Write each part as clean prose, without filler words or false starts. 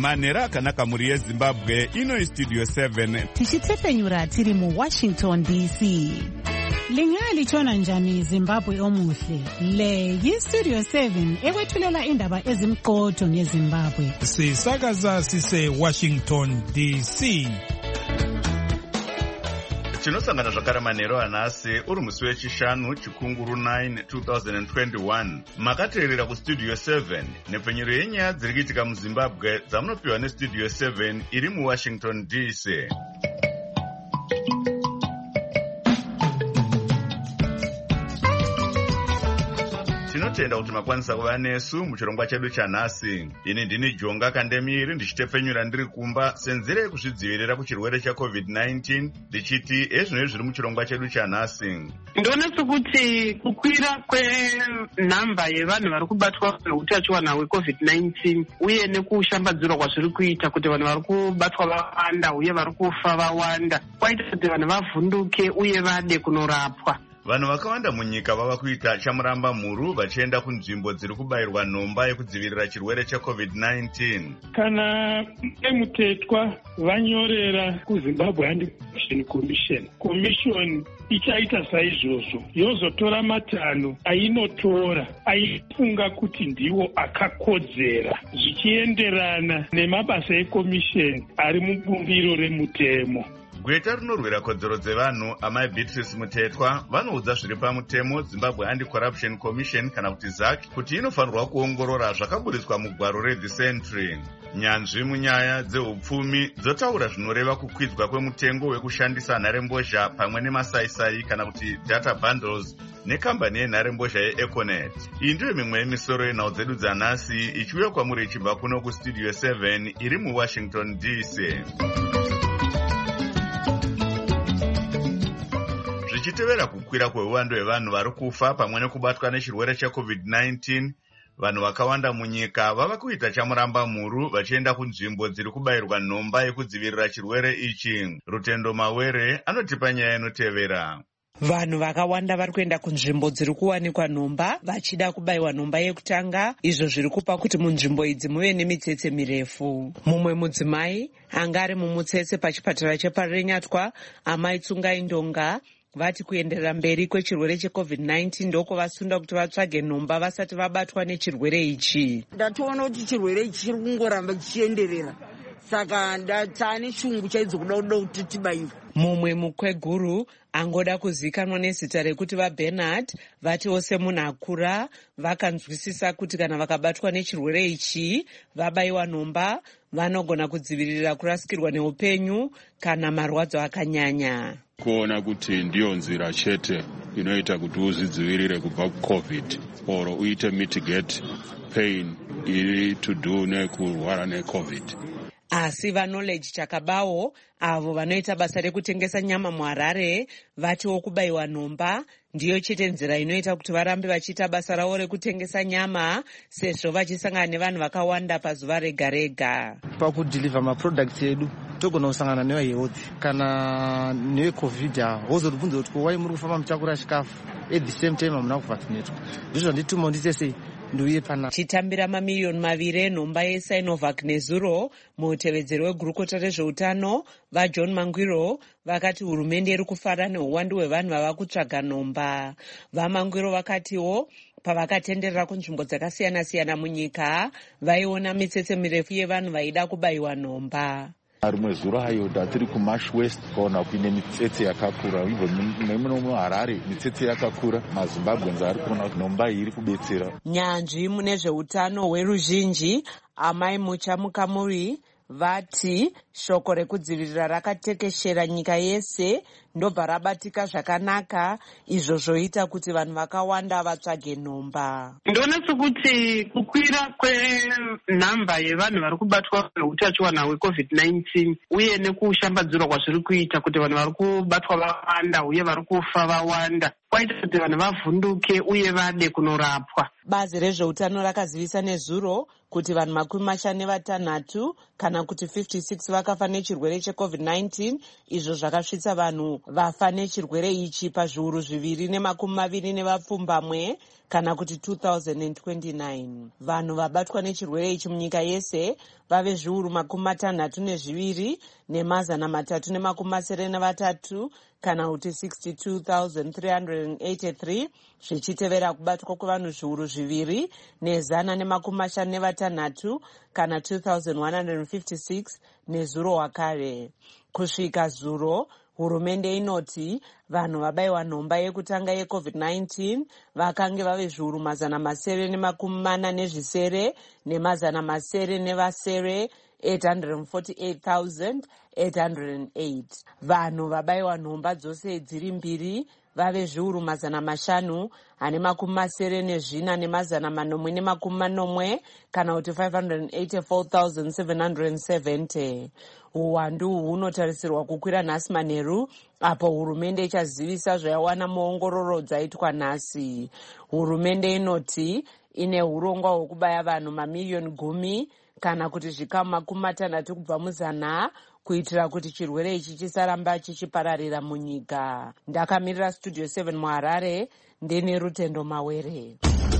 manhero akanaka muri yezimbabwe. Ino Studio 7 tichitsepenyura tiri mu Washington DC. Lingalitshona njani Zimbabwe omuhle? Le yi-Studio 7 ekwethulela indaba ezimqotho ngeZimbabwe. Sisakaza sise Washington DC. Tinosangana zvakare manhero anhasi uri musi wechishanu chikunguru 9 2021. Makateerera kuStudio 7 nepfenyuro yenyaya dziri kuitika muZimbabwe dzamunopiwa neStudio 7 iri muWashington DC. Tinotenda kuti makwanisa kuva nesu muchirongwa chedu chanhasi. Ini ndini Jonga Kandemiri ndichitepfenyura ndiri kumba senzira yekuzvidzivirira kuchirwere cheCovid-19 ndichiti ezvino zviri muchirongwa chedu chanhasi. Ndona sekuti kukwira kwenhamba yevanhu vari kubatwa neutachiwana hweCovid-19 uye nekushambadzirwa kwazviri kuita kuti vanhu vari kubatwa vawanda uye vari kufa vawanda kwaita kuti vanhu vavhunduke uye vade kunorapwa. Vanhu vakawanda munyika vava kuita chamuramba mhuru vachienda kunzvimbo dziri kubayirwa nhomba yekudzivirira chirwere cheCovid-19. Kana emutetwa vanyorera kuZimbabwe Anti-Corruption Commission, Commission ichaita saizvozvo yozotora matanho ainotora aifunga kuti ndiwo akakodzera zvichienderana nemabasa eCommission ari mubumbiro remutemo. Gweta rinorwira kodzero dzevanhu amai Beatrice Mutetwa vanoudza zviri pamutemo Zimbabwe Anti-Corruption Commission kana kuti ZAC kuti inofanirwa kuongorora zvakaburiswa mugwaro reThe Century. Nyanzvi munyaya dzeupfumi dzotaura zvinoreva kukwidzwa kwemutengo wekushandisa nharembozha pamwe nemasaisai kana kuti data bundles nekambani yenharembozha yeEconet. Iyi ndiyo mimwe yemisoro yenhau dzedu dzanhasi ichiuya kwamuri ichibva kuno kuStudio 7 iri muWashington DC. Zvichitevera kukwira kweuwando hwevanhu vari kufa pamwe nekubatwa nechirwere cheCovid-19, vanhu vakawanda munyika vava kuita chamuramba mhuru vachienda kunzvimbo dziri kubayirwa nhomba yekudzivirira chirwere ichi. Rutendo Mawere anotipa nyaya inotevera. Vanhu vakawanda vari kuenda kunzvimbo dziri kuwanikwa nhomba vachida kubayiwa nhomba yekutanga. Izvo zviri kupa kuti munzvimbo idzi muve nemitsetse mirefu. Mumwe mudzimai anga ari mumutsetse pachipatara cheparenyatwa, amai Tsungai Ndonga, vati kuenderera mberi kwechirwere cheCovid-19 ndoko vasunda kuti vatsvage nhomba vasati vabatwa nechirwere ichi. Ndatoona kuti chirwere ichi chiri kungoramba chichienderera, saka ndatane chungu chaidzo kuda kuti tibayiwe. Mumwe mukweguru angoda kuzikanwa nezita rekuti vaBernard vatiwo semunhu akura vakanzwisisa kuti kana vakabatwa nechirwere ichi vabayiwa nhomba vanogona kudzivirira kurasikirwa neupenyu kana marwadzo akanyanya. Kuona kuti ndiyo nzira chete inoita kuti uzvidzivirire kubva kuCovid or uite mitigate pain iri to do nekurwara neCovid. Asi vaKnowledge Chakabawo avo vanoita basa rekutengesa nyama muHarare vatiwo kubayiwa nhomba ndiyo chete nzira inoita kuti varambe vachiita basa ravo rekutengesa nyama sezvo vachisangana nevanhu vakawanda pazuva rega rega. Pakudhilivha maproducts edu togona kusangana nevahealth kana neCovid wozotibvunza kuti wai muri kufamba muchakura chikafu at the same time hamuna kuvaccinatwa. Ndizvo zvandituma ndiite sei ndiuye pana. Chitambira mamiliyoni 2 enhomba yeSinovac neZuro, mutevedzeri wegurukota rezveutano vaJohn Mangwiro vakati hurumende iri kufara neuwandu hwevanhu vava kutsvaga nhomba. VaMangwiro vakatiwo pavakatenderera kunzvimbo dzakasiyana-siyana munyika vaiona mitsetse mirefu yevanhu vaida kubayiwa nhomba. Rimwe zuro hayo tiri kuMarsh West kuona kuine mitsetse yakakura, ibvo muno muHarare mitsetse yakakura, maZimbabweans ari kuona kuti nhomba iri kubetsera. Nyanzvi mune zveutano hweruzhinji amai Muchamukamuri vati shoko rekudzivirira rakatekeshera nyika yese ndobva rabatika zvakanaka, izvo zvoita kuti vanhu vakawanda vatsvage nhomba. Ndona sekuti kukwira kwenhamba yevanhu vari kubatwa neutachiwana hweCovid-19 uye nekushambadzirwa kwazviri kuita kuti vanhu vari kubatwa vawanda uye vari kufa vawanda kwaita kuti vanhu vavhunduke uye vade kunorapwa. Bazi rezveutano rakazivisa nezuro kuti vanhu 56 kana kuti 56 vakafa nechirwere cheCovid-19, izvo zvakasvitsa vanhu vafa nechirwere ichi pazviuru 220 kana kuti 2029. Vanhu vabatwa nechirwere ichi munyika yese vave zviuru 62 nemazana 393 kana kuti 62,383, zvichitevera kubatwa kwevanhu zviuru 2 nezana 56 kana 2,156 nezuro wakare. Kusvika zuro, hurumende inoti vanhu vabayiwa nhomba yekutanga yeCovid-19 vakange vave zviuru 740 nemazana 848,808. Vanhu vabayiwa nhomba dzose dziri mbiri vave zviuru 584 nemazana 880 kana kuti 584,770. Uwandu hunotarisirwa kukwira nhasi manheru, apo hurumende ichazivisa zvayawana muongororo dzaitwa nhasi. Hurumende inoti ine urongwa hwekubaya vanhu mamiliyoni 10 kana kuti zvikamu 60 kubva muzana kuitira kuti chirwere ichi chisaramba chichipararira munyika. Ndakamirira Studio 7 muHarare, ndine Rutendo Mawere.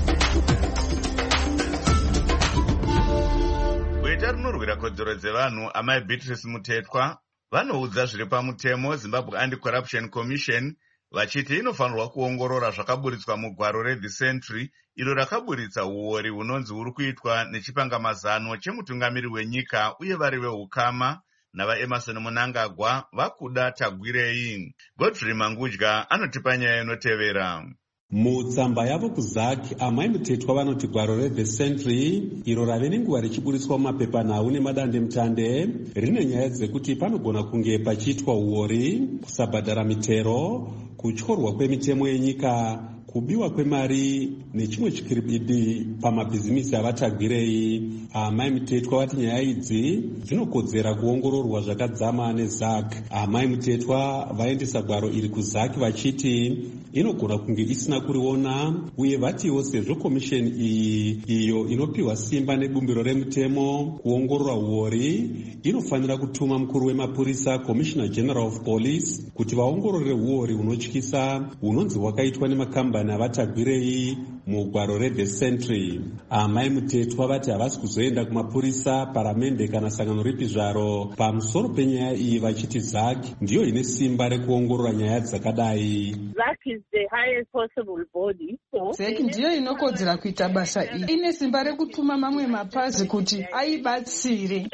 Guta rinorwira kodzero dzevanhu amai Beatrice Mutetwa vanoudza zviri pamutemo Zimbabwe Anti-Corruption Commission vachiti inofanirwa kuongorora zvakaburitswa mugwaro reThe Century iro rakaburitsa uori hunonzi huri kuitwa nechipangamazano chemutungamiri wenyika uye vari vehukama navaEmerson Mnangagwa vakuda tagwirei. Godfrey Mangudya anotipa nyaya inotevera. Mutsamba yavo kuZAC, amai Mutetwa vanoti gwaro reThe Century iro rave nenguva richiburitswa mumapepanhau nemadandemutande rine nyaya dzekuti panogona kunge pachiitwa uori, kusabhadhara mitero, kutyorwa kwemitemo yenyika, kubiwa kwemari nechimwe chikiribidi pamabhizimisi avatagwirei. Amai Mutetwa vati nyaya idzi dzinokodzera kuongororwa zvakadzama neZAC. Amai Mutetwa vaendesa gwaro iri kuZAC vachiti inogona kunge isina kuriona, uye vatiwo sezvo komisheni iyi iyo inopiwa simba nebumbiro remutemo kuongorora uori inofanira kutuma mukuru wemapurisa, Commissioner General of Police, kuti vaongorore uori hunotyisa hunonzi hwakaitwa nemakambani avatagwirei mugwaro reThe Century. Amai Mutetwa vati havasi kuzoenda kumapurisa, paramende kana sangano ripi zvaro pamusoro penyaya iyi, vachiti ZAC ndiyo ine simba rekuongorora nyaya dzakadai. ZAC ndiyo inokodzera kuita basa iri. Ine simba rekutuma mamwe mapazi kuti aibatsire.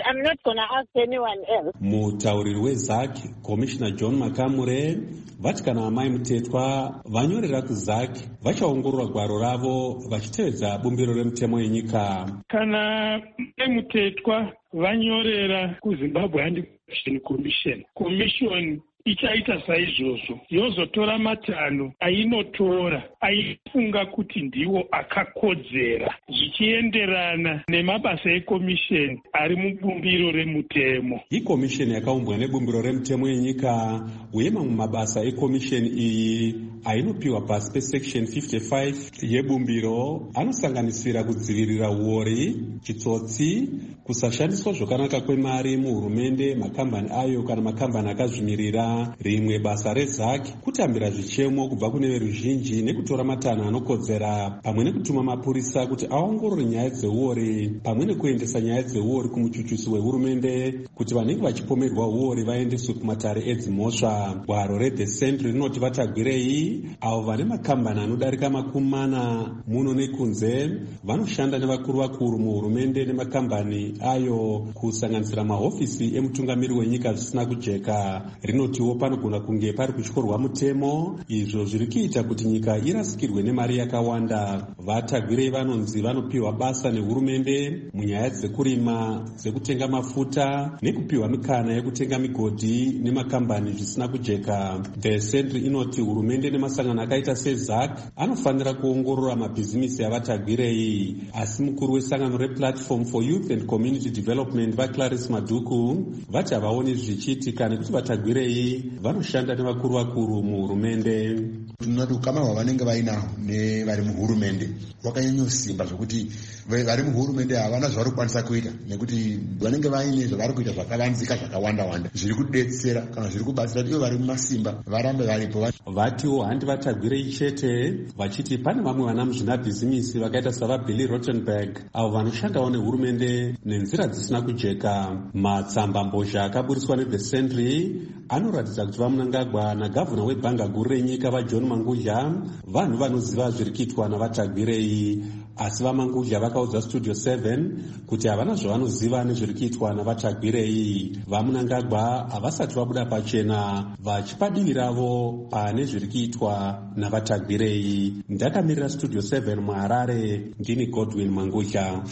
Mutauriri weZAC, Commissioner John Makamure, vati kana amai Mutetwa vanyorera kuZAC vachaongorora gwaro ravo vachitevedza bumbiro remutemo yenyika. Kana amai Mutetwa vanyorera kuZimbabwe Anti-Corruption Commission ichaita saizvozvo, yozotora matanho ainotora aifunga kuti ndiwo akakodzera zvichienderana nemabasa ekomisheni ari mubumbiro remutemo. Ikomisheni yakaumbwa nebumbiro remutemo yenyika, uye mamwe mabasa ekomisheni iyi ainopiwa pasi pesection 55 yebumbiro anosanganisira kudzivirira uori, chitsotsi, kusashandiswa zvakanaka kwemari muhurumende, makambani ayo kana makambani akazvimirira. Rimwe basa reZAC kutambira zvichemo kubva kune veruzhinji nekutora matanho anokodzera, pamwe nekutuma mapurisa kuti aongorore nyaya dzeuori, pamwe nekuendesa nyaya dzeuori kumuchuchusi wehurumende kuti vanenge vachipomerwa uori vaendeswe kumatare edzimhosva. Gwaro reThe Century rinoti vatagwirei avo vane makambani anodarika 40 muno nekunze vanoshanda nevakuru vakuru muhurumende nemakambani ayo, kusanganisira mahofisi emutungamiri wenyika zvisina kujeka. Rinotiwo panogona kunge pari kutyorwa mutemo, izvo zviri kuita kuti nyika irasikirwe nemari yakawanda. Vatagwirei vanonzi vanopiwa basa nehurumende munyaya dzekurima, dzekutenga mafuta nekupiwa mikana yekutenga migodhi nemakambani zvisina kujeka. The Century inoti hurumende nemasangano akaita sezac anofanira kuongorora mabhizimisi avatagwirei, asi mukuru wesangano replatform for youth and community development vaClarice Maduku vati havaoni zvichiitika nekuti vatagwirei vanoshanda nevakuru muhurumende. Tinoti ukama hwavanenge vainaho nevari muhurumende hwakanyanyosimba zvokuti vari muhurumende havana zvavari kukwanisa kuita, nekuti vanenge vaine zvavari kuita zvakavanzika zvakawanda zviri kudetsera kana zviri kubatsira ivo vari mumasimba varambe varipo. Vatiwo handi vatagwirei chete, vachiti pane vamwe vana muzvinabhizimisi vakaita savaBilly Rottenberg avo vanoshandawo nehurumende nenzira dzisina kujeka. Matsamba mbozha akaburiswa neThe Sentry anoratidza kuti vaMnangagwa nagavhuna webhanga guru renyika vaJohn Mangudya vanhu vanoziva zviri kuitwa navatagwirei, asi vaMangudya vakaudza Studio 7 kuti havana zvavanoziva nezviri kuitwa navatagwirei. VaMnangagwa havasati vabuda pachena vachipa divi ravo pane zviri kuitwa navatagwirei. Ndakamirira Studio 7 muHarare, ndini Godwin Mangudya.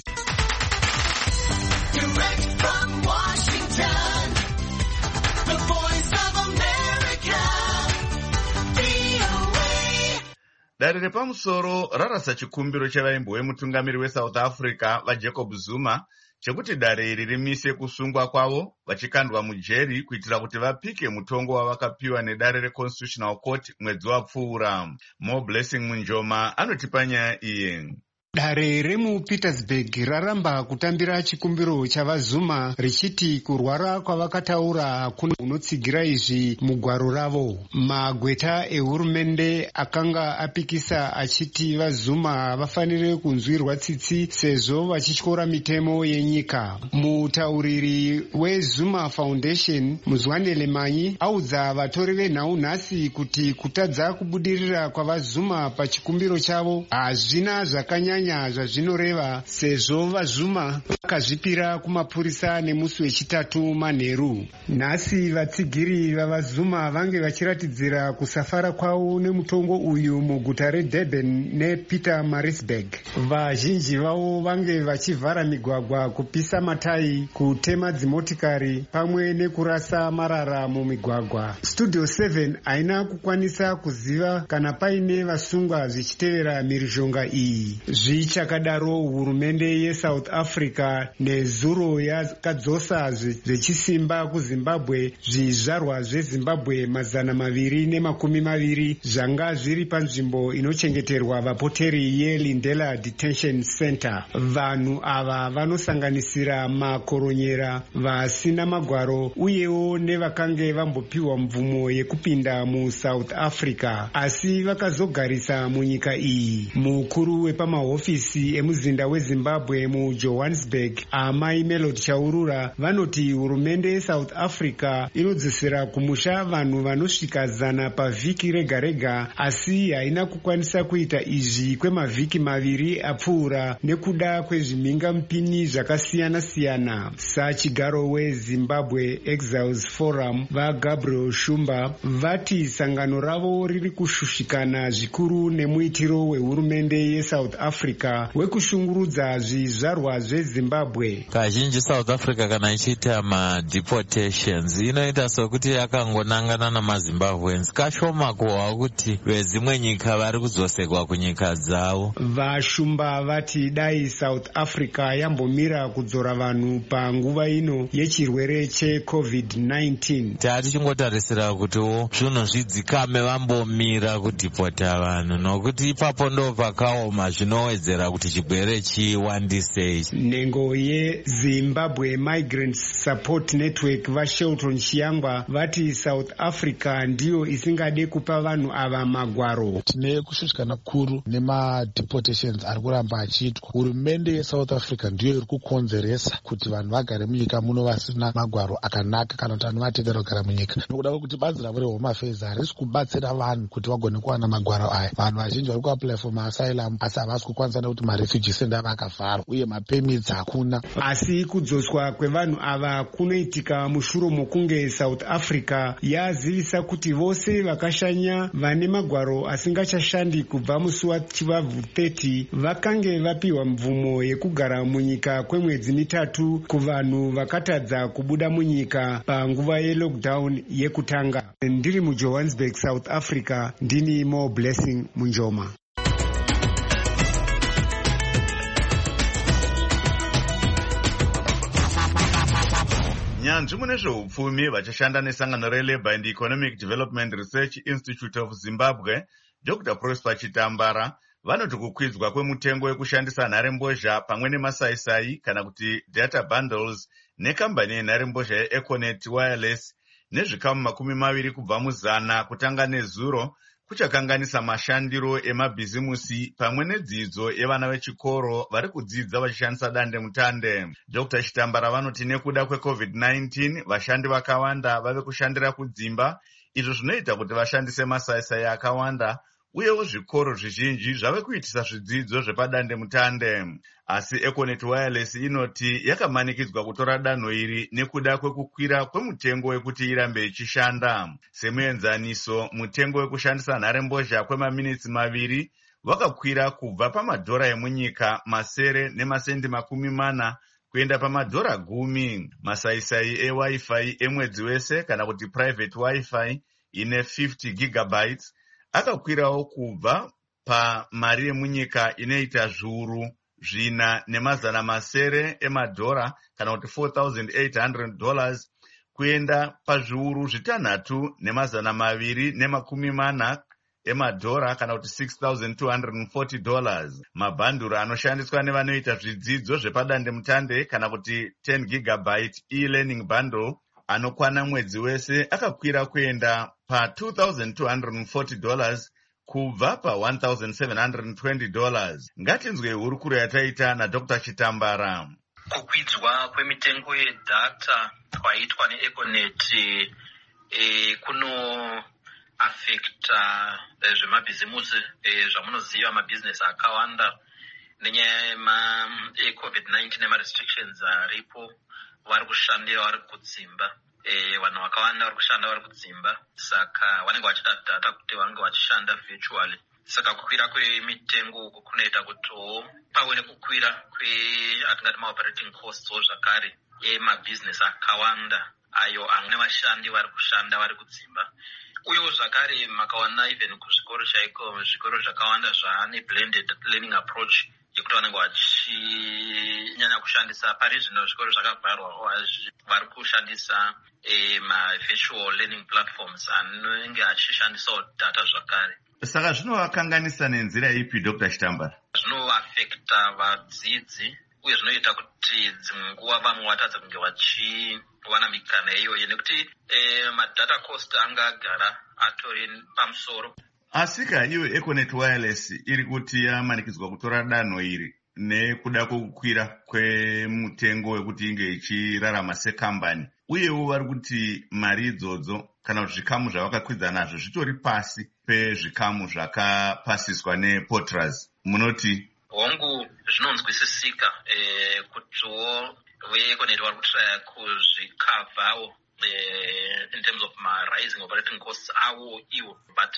Dare repamusoro rarasa chikumbiro chevaimbo wemutungamiri weSouth Africa vaJacob Zuma chekuti dare iri rimise kusungwa kwavo vachikandwa mujeri kuitira kuti vapike mutongo wavakapiwa nedare reConstitutional Court mwedzi wapfuura. Mo Blessing Munjoma anotipa nyaya iyi. Dare remuPietersburg raramba kutambira chikumbiro chavazuma richiti kurwara kwavakataura hakuna unotsigira izvi mugwaro ravo. Magweta ehurumende akanga apikisa achiti vazuma vafanire kunzwirwa tsitsi sezvo vachityora mitemo yenyika. Mutauriri weZuma Foundation Muzwanele Manyi audza vatori venhau nhasi kuti kutadza kubudirira kwavazuma pachikumbiro chavo hazvina zvakanyanya zvazvinoreva sezvo vaZuma vakazvipira kumapurisa nemusi wechitatu manheru. Nhasi vatsigiri vavaZuma vange vachiratidzira kusafara kwavo nemutongo uyu muguta reDurban nePietermaritzburg. Vazhinji vavo vange vachivhara migwagwa, kupisa matayi, kutema dzimotikari pamwe nekurasa marara mumigwagwa. Studio 7 haina kukwanisa kuziva kana paine vasungwa zvichitevera mhirizhonga iyi. Zvichakadaro hurumende yeSouth Africa nezuro yakadzosa zvechisimba kuZimbabwe zvizvarwa zveZimbabwe 220 zvanga zviri panzvimbo inochengeterwa vapoteri yeLindela Detention Center. Vanhu ava vanosanganisira makoronyera, vasina magwaro uyewo nevakange vambopiwa mvumo yekupinda muSouth Africa asi vakazogarisa munyika iyi. Mukuru wepamahofisi emuzinda weZimbabwe muJohannesburg Amai Melody Chaurura vanoti hurumende yeSouth Africa inodzosera kumusha vanhu vanosvika 100 pavhiki rega rega, asi haina kukwanisa kuita izvi kwemavhiki 2 apfuura nekuda kwezvimhinga mupini zvakasiyana siyana. Sachigaro weZimbabwe Exiles Forum vaGabriel Shumba vati sangano ravo riri kushushikana zvikuru nemuitiro wehurumende yeSouth Africa wekushungurudza zvizvarwa zveZimbabwe. Kazhinji South Africa kana ichiita madeportations inoita sokuti yakangonangana namaZimbabweans kashoma kuhwa kuti vezimwe nyika vari kudzosekwa kunyika dzavo. Vashumba vati dai South Africa yambomira kudzora vanhu panguva ino yechirwere cheCovid-19. Tichingotarisira kutiwo zvinhu zvidzikame vambomira kudhipota vanhu nokuti ipapo ndo pakaoma zvinowedzera kuti chigwere chiwandise. Nhengo yeZimbabwe Migrant Support Network vaShelton Chiyangwa vati South Africa ndiyo isingade kupa vanhu ava magwaro. Tine kushushikana kuru nemadeportations ari kuramba achiitwa. Hurumende yeSouth Africa ndiyo iri kukonzeresa kuti vanhu vagare munyika muno vasina magwaro akanaka kana kuti anovatendera kugara munyika. Nokuda kwekuti bazi ravo reHome Affairs harisi kubatsira vanhu kuti vagone kuwana magwaro aya. Vanhu vazhinji vari kuapply for asylum asi havasi kukwanisa zvinokwanisa nekuti marefugee center vakavharwa uye mapemits hakuna. Asi kudzoswa kwevanhu ava kunoitika mushure mokunge South Africa yazivisa kuti vose vakashanya vane magwaro asingachashandi kubva musi waChivabvu 30 vakange vapiwa mvumo yekugara munyika kwemwedzi mitatu kuvanhu vakatadza kubuda munyika panguva yelockdown yekutanga. Ndiri muJohannesburg, South Africa, ndini Mo Blessing Munjoma. Nyanzvi mune zveupfumi vachishanda nesangano reLabour and Economic Development Research Institute of Zimbabwe, Dr. Prosper Chitambara, vanoti kukwidzwa kwemutengo wekushandisa nharembozha pamwe nemasaisai kana kuti data bundles nekambani yenharembozha yeEconet Wireless nezvikamu 20 kubva muzana kutanga nezuro kuchakanganisa mashandiro emabhizimusi pamwe nedzidzo yevana vechikoro vari kudzidza vachishandisa dande mutande. Dr. Chitambara vanoti nekuda kweCovid-19 vashandi vakawanda vave kushandira kudzimba, izvo zvinoita kuti vashandise masaisai akawanda uyewo zvikoro zvizhinji zvave kuitisa zvidzidzo zvepadande mutande. Asi Econet Wireless inoti yakamanikidzwa kutora danho iri nekuda kwekukwira kwemutengo wekuti irambe ichishanda. Semuenzaniso, mutengo wekushandisa nharembozha kwemaminitsi 2 wakakwira kubva pamadhora emunyika 940 kuenda pamadhora 10. Masaisai eWi-Fi emwedzi wese kana kuti private Wi-Fi ine 50 gigabytes akakwirawo kubva pamari yemunyika inoita zviuru 4,700 emadhora kana kuti $4,800 kuenda pazviuru 6,240 emadhora kana kuti $6,240. Mabhanduru anoshandiswa nevanoita zvidzidzo zvepadande mutande kana kuti 10 gigabyte e-learning bundle anokwana mwedzi wese akakwira kuenda pa$2,240 kubva pa$1,720. Ngatinzwe hurukuro yataita naDr. Chitambara. Kukwidzwa kwemitengo yedata kwaitwa neEconet kuno affecta zvemabhizimusi zvamunoziva mabhizinesi akawanda nenyaya yeCovid-19 nemarestrictions aripo. Vari kushandira vari kudzimba, vanhu vakawanda vari kushanda vari kudzimba, saka vanenge vachida data kuti vanenge vachishanda virtually. Saka kukwira kwemitengo kunoita kuti pave nekukwira atingati maoperating costs zvakare emabhizinesi akawanda ayo ane vashandi vari kushanda vari kudzimba. Uyewo zvakare makaona even kuzvikoro chaiko zvikoro zvakawanda zvaane blended learning approach yekuti vanenge vachinyanya kushandisa pari zvino zvikoro zvakavharwa vari kushandisa ma-virtual learning platforms anenge achishandisawo data zvakare. Saka zvinovakanganisa nenzira ipi Dr. Chitambara? Zvinoafekta vadzidzi uye zvinoita kuti dzimwe nguva vamwe vatadza kunge vachiwana mikana iyoyo nekuti madata cost anga agara atori pamusoro. Asika iwe Econet Wireless iri kuti yamanikidzwa kutora danho iri nekuda kwokukwira kwemutengo wekuti inge ichirarama sekambani, uyewo vari kuti mari idzodzo kana kuti zvikamu zvavakakwidza nazvo zvitori pasi pezvikamu zvakapasiswa nePortras. Munoti hongu zvinonzwisisika kutiwo veEconet vari kutraya kuzvikavhawo in terms of rising operating costs awo iwo, but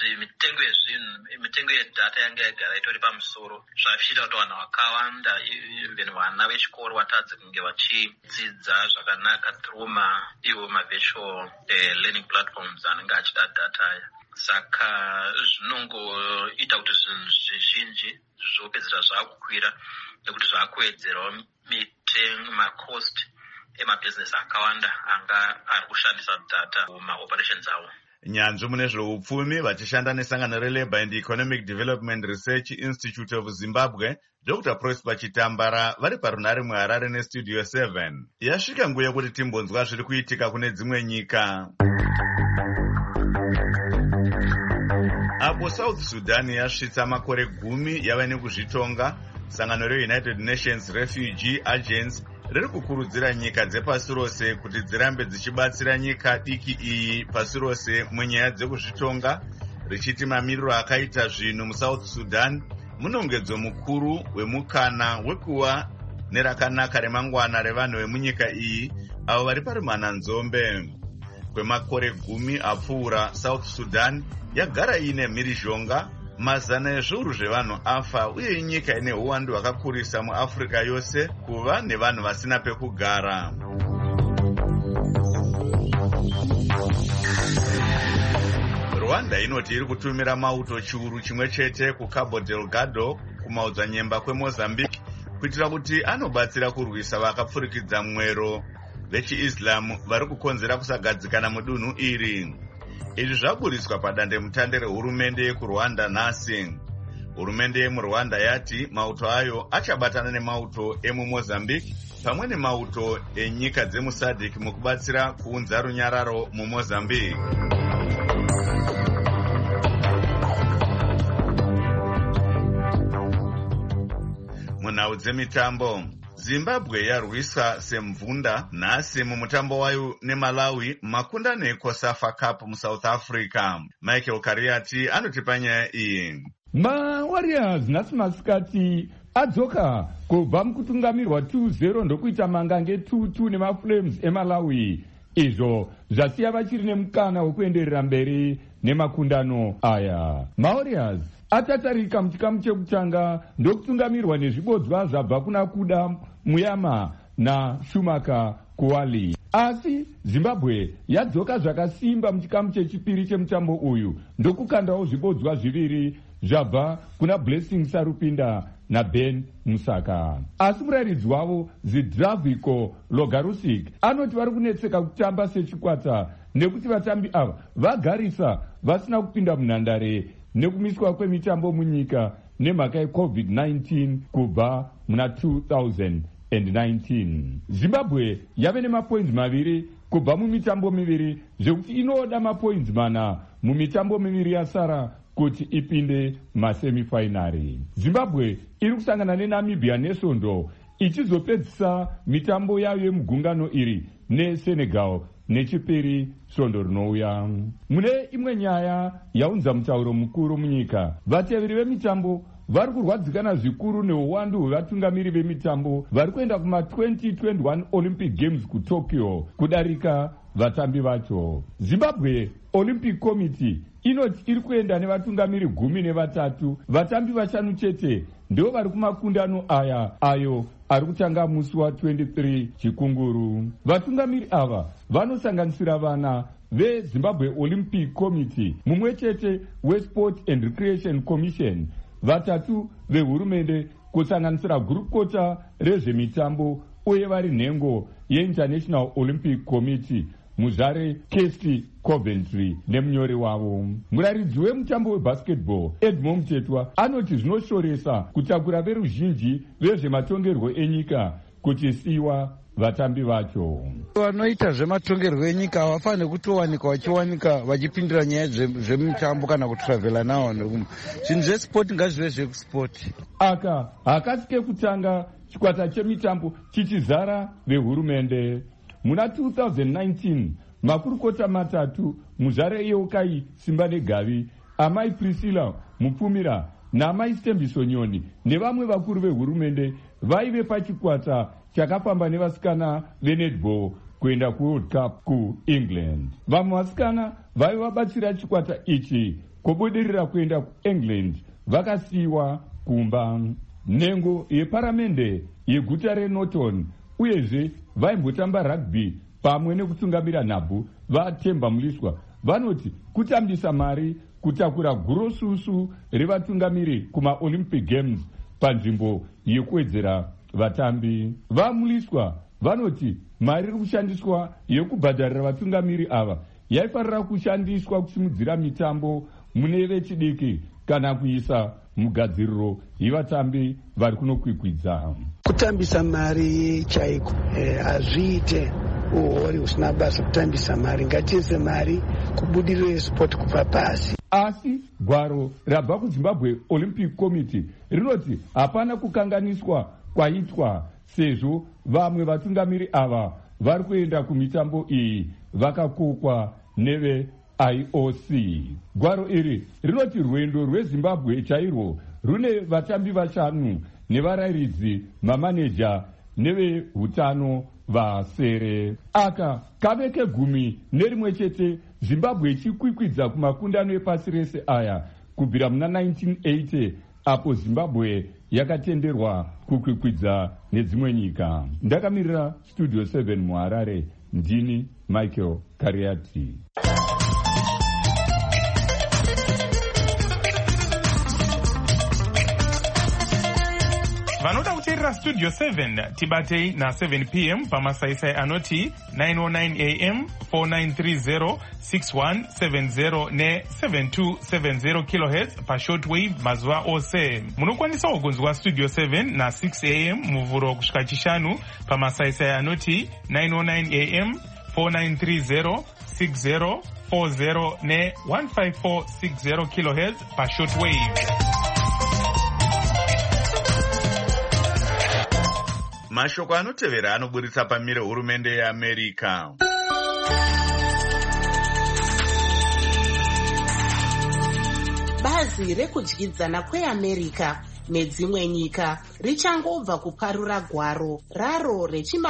mitengo yedata yanga yagara itori pamusoro zvachiita kuti vanhu vakawanda even vana vechikoro vatadze kunge vachidzidza zvakanaka through ma-virtual learning platforms anenge achida data aya. Saka zvinongoita kuti zvinhu zvizhinji zvopedzera zvaakukwira nekuti zvaakuwedzerawo mitengo macost emabhizinesi akawanda anga ari kushandisa data mumaoperations avo. Nyanzvi mune zveupfumi vachishanda nesangano reLabour and Economic Development Research Institute of Zimbabwe, Dr. Prosper Chitambara vari parunare muHarare neStudio 7. Yasvika nguva yekuti timbonzwa zviri kuitika kune dzimwe nyika. Apo South Sudan yasvitsa makore 10 yava nekuzvitonga, sangano reUnited Nations Refugee Agency riri kukurudzira nyika dzepasi rose kuti dzirambe dzichibatsira nyika diki iyi pasi rose munyaya dzekuzvitonga, richiti mamiriro akaita zvinhu muSouth Sudan munongedzo mukuru wemukana wekuva nerakanaka remangwana revanhu vemunyika iyi avo vari parimananzombe. Kwemakore 10 apfuura, South Sudan yagara ine mhirizhonga, mazana ezviuru zvevanhu afa uye inyika ine uwandu hwakakurisa muAfrica yose kuva nevanhu vasina pekugara. Rwanda inoti iri kutumira mauto chiuru chimwe chete kuCabo Delgado kumaodzanyemba kweMozambique kuitira kuti anobatsira kurwisa vakapfurikidza mwero vechiislamu vari kukonzera kusagadzikana mudunhu iri. Izvi zvaburiswa padandemutande rehurumende yekuRwanda nhasi. Hurumende yemuRwanda yati mauto ayo achabatana nemauto emuMozambique pamwe nemauto enyika dzemuSADC mukubatsira kuunza runyararo muMozambique. Munhau dzemitambo, Zimbabwe yarwisa semvunda nhasi mumutambo wayo neMalawi makundano eCOSAFA Cup muSouth Africa. Michael Kariati anotipa nyaya iyi. MaWarriors nhasi masikati adzoka kubva mukutungamirwa 2-0 ndokuita mangange 2-2 nemaFlames eMalawi. Izvo zvasiya vachiri nemukana wekuenderera mberi nemakundano aya. MaWarriors atatarika muchikamu chekutanga ndokutungamirwa nezvibodzwa zvabva kuna Kuda Muyama naShumaka Kuwali. Asi Zimbabwe yadzoka zvakasimba muchikamu chechipiri chemutambo uyu ndokukandawo zvibodzwa zviviri zvabva kuna Blessing Sarupinda naBen Musaka. Asi murayiridzi wavo Zdravko Logarusic anoti vari kunetseka kutamba sechikwata nekuti vatambi ava vagarisa vasina kupinda munhandare nekumiswa kwemitambo munyika nemhaka yeCovid-19 kubva muna 2019. Zimbabwe yave nemapoints maviri kubva mumitambo miviri zvekuti inoda mapoints mana mumitambo miviri yasara kuti ipinde masemifinari. Zimbabwe iri kusangana neNamibia nesvondo ichizopedzisa mitambo yayo yemugungano iri neSenegal nechipiri svondo rinouya. Mune imwe nyaya yaunza mutauro mukuru munyika, vateveri vemitambo vari kurwadzikana zvikuru neuwandu hwevatungamiri vemitambo vari kuenda kuma2021 Olympic Games kuTokyo kudarika vatambi vacho. Zimbabwe Olympic Committee inoti iri kuenda nevatungamiri 13, vatambi vashanu chete ndivo vari kumakundano aya ayo ari kutanga musi wa23 chikunguru. Vatungamiri ava vanosanganisira vana veZimbabwe Olympic Committee, mumwe chete weSport and Recreation Commission, 3 vehurumende kusanganisira gurukota rezvemitambo uye vari nhengo yeInternational Olympic Committee Muzare Kesti Coventry nemunyori wavo. Murayiridzi wemutambo webasketball Edmond Mtetwa anoti zvinoshoresa kutakura veruzhinji vezvematongerwo enyika kuchisiyiwa vatambi vacho. Vanoita zvematongerwo enyika havafaniri kutowanika vachipindira nyaya zvemitambo kana kutravela nawo. Zvinhu zvesport ngazvive zvekusport. Aka hakasike kutanga chikwata chemitambo chichizara vehurumende. Muna 2019 makurukota 3 Muzare Yeukai Simba Negavi, Amai Priscilla Mupfumira naamai Stembiso Nyoni nevamwe vakuru vehurumende vaive pachikwata chakafamba nevasikana venetball kuenda kuWorld Cup kuEngland. Vamwe vasikana vaive vabatsira chikwata ichi kubudirira kuenda kuEngland vakasiyiwa kumba. Nhengo yeparamende yeguta reNorton uyezve vaimbotamba rugby pamwe nekutungamira nhabvu vaTemba Muliswa vanoti kutambisa mari kutakura gurosusu revatungamiri kumaOlympic Games panzvimbo yekuwedzera vatambi. VaMuliswa vanoti mari iri kushandiswa yekubhadharira vatungamiri ava yaifanira kushandiswa kusimudzira mitambo mune vechidiki kana kuisa mugadziriro yevatambi vari kunokwikwidza. Kutambisa mari chaiko hazviite uhori husina basa. Kutambisa mari ngatiise mari kubudirire sport kubva pasi. Asi gwaro rabva kuZimbabwe Olympic Committee rinoti hapana kukanganiswa kwaitwa sezvo vamwe vatungamiri ava vari kuenda kumitambo iyi vakakokwa neve IOC. Gwaro iri rinoti rwendo rweZimbabwe chairwo rune vatambi 5 nevarairidzi, mamaneja nevehutano vasere. Aka kave ke11 chete Zimbabwe ichikwikwidza kumakundano epasi rese aya kubvira muna 1980 apo Zimbabwe yakatenderwa kukwikwidza nedzimwe nyika. Ndakamirira Studio 7 muHarare, ndini Michael Kariati. Vanoda kuteerera Studio 7 tibatei na 7 p.m. pamasaisai anoti 909 am, 4930, 6170 ne 7270 kHz pashortwave mazuva ose. Munokwanisawo kunzwa Studio 7 na 6 am muvhuro kusvika chishanu pamasaisai anoti 909 am, 4930, 6040 ne 15460 kHz pashortwave. Mashoko anotevera anoburitsa pamire hurumende yeAmerika. Bazi rekudyidzana kweAmerika nedzimwe nyika richangobva kuparura gwaro raro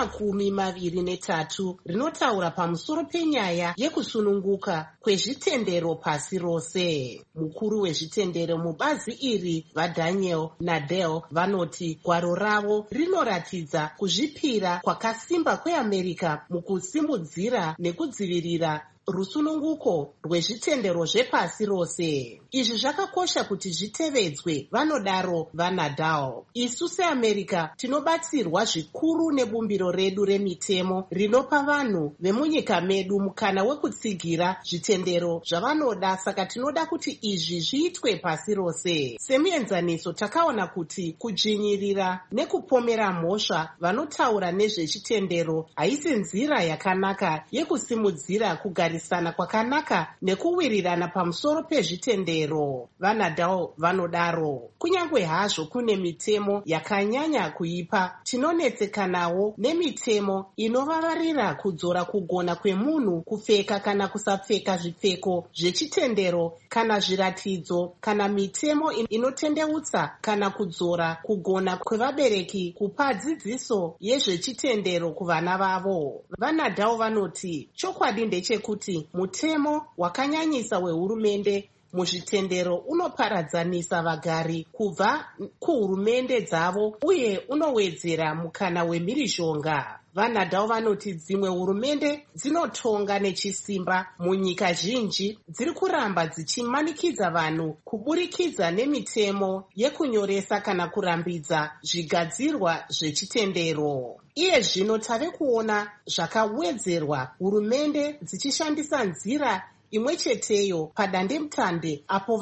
rechi23 rinotaura pamusoro penyaya yekusununguka kwezvitendero pasi rose. Mukuru wezvitendero mubazi iri vaDaniel Nadel vanoti gwaro ravo rinoratidza kuzvipira kwakasimba kweAmerika mukusimudzira nekudzivirira rusununguko rwezvitendero zvepasi rose. Izvi zvakakosha kuti zvitevedzwe, vanodaro vaNadal. Isu seAmerika tinobatsirwa zvikuru nebumbiro redu remitemo rinopa vanhu vemunyika medu mukana wekutsigira zvitendero zvavanoda, saka tinoda kuti izvi zviitwe pasi rose. Semuenzaniso takaona kuti kudzvinyirira nekupomera mhosva vanotaura nezvechitendero haisi nzira yakanaka yekusimudzira kugarisana kwakanaka nekuwirirana pamusoro pezvitendero. VaNadal vanodaro kunyange hazvo kune mitemo yakanyanya kuipa, tinonetsekanawo nemitemo inovavarira kudzora kugona kwemunhu kupfeka kana kusapfeka zvipfeko zvechitendero kana zviratidzo, kana mitemo inotendeutsa kana kudzora kugona kwevabereki kupa dzidziso yezvechitendero kuvana vavo. VaNadal vanoti chokwadi ndechekuti mutemo wakanyanyisa wehurumende muzvitendero unoparadzanisa vagari kubva kuhurumende dzavo uye unowedzera mukana wemhirizhonga. VaNadal vanoti dzimwe hurumende dzinotonga nechisimba munyika zhinji dziri kuramba dzichimanikidza vanhu kuburikidza nemitemo yekunyoresa kana kurambidza zvigadzirwa zvechitendero. Iye zvino tave kuona zvakawedzerwa hurumende dzichishandisa nzira imwe cheteyo padandemutande apo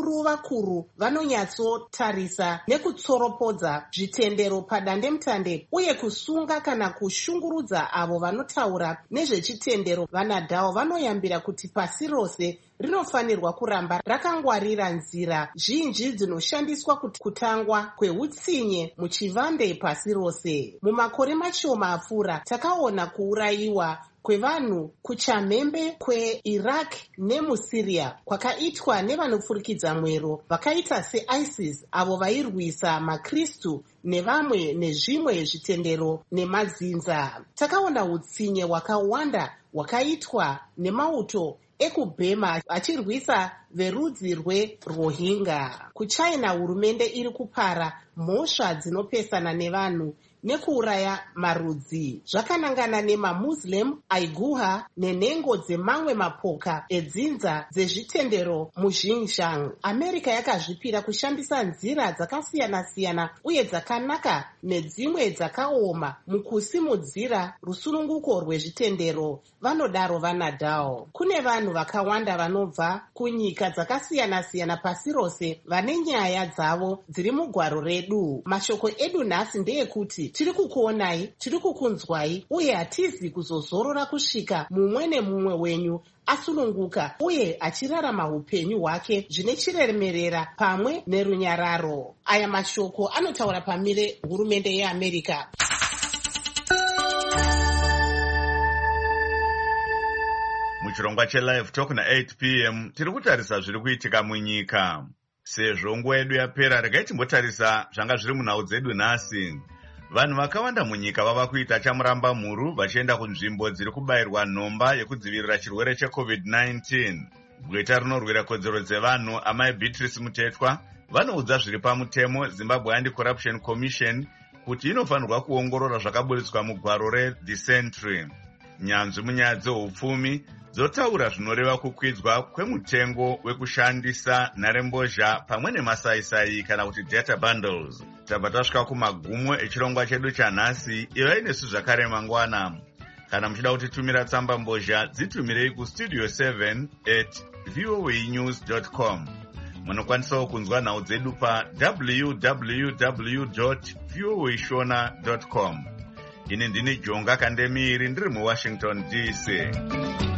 vakuru vanonyatsotarisa nekutsoropodza zvitendero padandemutande uye kusunga kana kushungurudza avo vanotaura nezvechitendero. VaNadal vanoyambira kuti pasi rose rinofanirwa kuramba rakangwarira nzira zhinji dzinoshandiswa kutangwa kweutsinye muchivande pasi rose. Mumakore mashoma apfuura takaona kuurayiwa kwevanhu kuchamhembe kweIraq nemuSiria kwakaitwa nevanopfurikidza mwero vakaita seISIS, avo vairwisa maKristu nevamwe nezvimwe zvitendero nemadzinza. Takaona utsinye hwakawanda hwakaitwa nemauto ekubhema achirwisa verudzi rweRohingya. KuChina hurumende iri kupara mhosva dzinopesana nevanhu nekuuraya marudzi zvakanangana nemaMuslim, Uighur nenhengo dzemamwe mapoka edzinza dzezvitendero muXinjiang. Amerika yakazvipira kushandisa nzira dzakasiyana-siyana uye dzakanaka nedzimwe dzakaoma mukusimudzira rusununguko rwezvitendero, vanodaro vaNadal. Kune vanhu vakawanda vanobva kunyika dzakasiyana-siyana pasi rose vane nyaya dzavo dziri mugwaro redu. Mashoko edu nhasi ndeyekuti tiri kukuonai, tiri kukunzwai uye hatizi kuzozorora kusvika mumwe nemumwe wenyu asununguka uye achirarama upenyu hwake zvine chiremerera pamwe nerunyararo. Aya mashoko anotaura pamire hurumende yeAmerika. Muchirongwa cheLive Talk na 8 p.m. tiri kutarisa zviri kuitika munyika. Sezvo nguva yedu yapera, regai timbotarisa zvanga zviri munhau dzedu nhasi. Vanhu vakawanda munyika vava kuita chamuramba mhuru vachienda kunzvimbo dziri kubayirwa nhomba yekudzivirira chirwere cheCovid-19. Gweta rinorwira kodzero dzevanhu amai Beatrice Mutetwa vanoudza zviri pamutemo Zimbabwe Anti-Corruption Commission kuti inofanirwa kuongorora zvakaburitswa mugwaro reThe Century. Nyanzvi munyaya dzeupfumi dzotaura zvinoreva kukwidzwa kwemutengo wekushandisa nharembozha pamwe nemasaisai kana kuti data bundles. Tabva tasvika kumagumo echirongwa chedu chanhasi. Ivai nesu zvakare mangwana. Kana muchida kutitumira tsamba mbozha dzitumirei kustudio 7@voanews.com. Munokwanisawo kunzwa nhau dzedu pa www.voashona.com. Ini ndini Jonga Kandemiri ndiri muWashington DC.